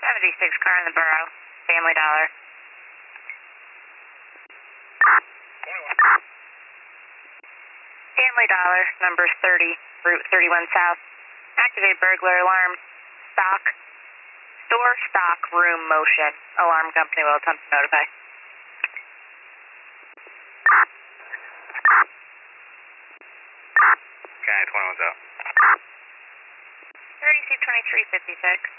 76 car in the borough, Family Dollar. 21. Family Dollar, number 30, Route 31 South. Activate burglar alarm. Store stock room motion. Alarm company will attempt to notify. Okay, 21's out. 322356.